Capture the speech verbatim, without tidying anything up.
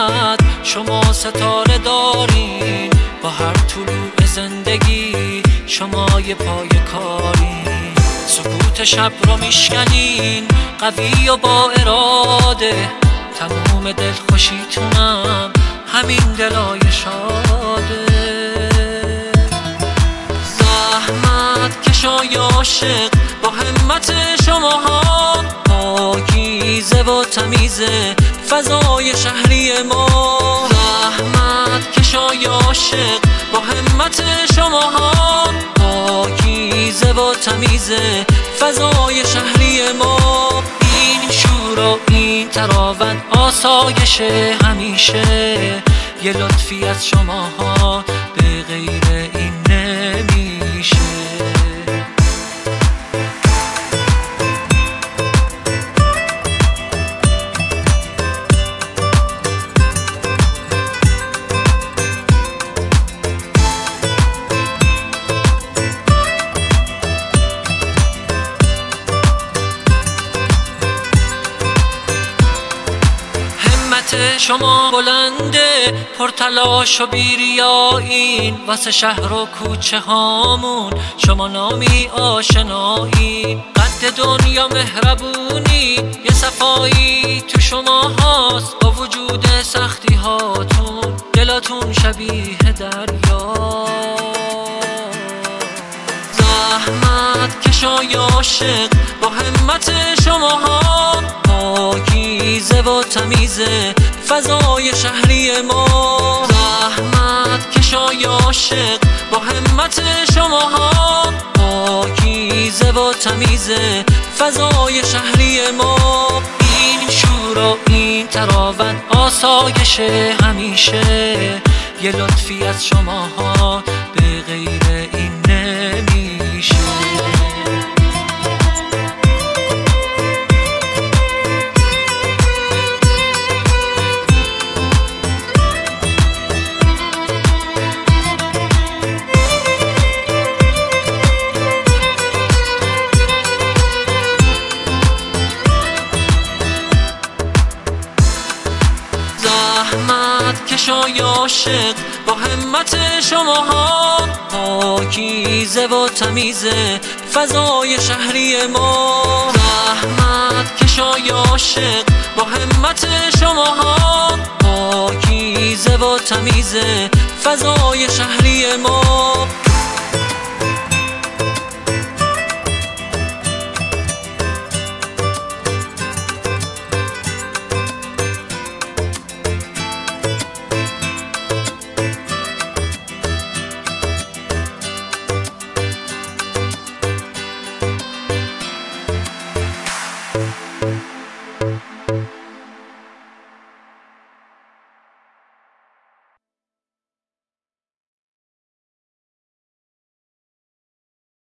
فقط شما ستاره دارین، با هر طلوع زندگی شما یه پای کارین. سکوت شب رو میشکنین قوی و با اراده، تموم دلخوشیتونم همین دلای شاده. زحمت کشای عاشق با همت شماها، پاکیزه و تمیزه فضای شهری ما. زحمت کشای عاشق با همت شماها، پاکیزه و تمیزه فضای شهری ما. این شور و این تراوت آسایش همیشه، یه لطفی از شماها به غیر این نمیشه. شما بلنده، پرتلاش و بیریایین، واسه شهر و کوچه هامون شما نامی آشنایین. قد دنیا مهربونی، یه صفایی تو شما هاست، با وجود سختی هاتون دلاتون شبیه دریا. زحمت کشای عاشق با همت شماها، پاکیزه و تمیزه فضای شهری ما. زحمت کشای عاشق با همت شماها، پاکیزه و تمیزه فضای شهری ما. این شور و این تراوت آسایش همیشه، یه لطفی از شماها به غیر این نمیشه. زحمت کشای عاشق با همت شماها، پاکیزه و تمیزه فضای شهری ما. زحمت کشای عاشق با همت شماها، پاکیزه و تمیزه فضای شهری ما.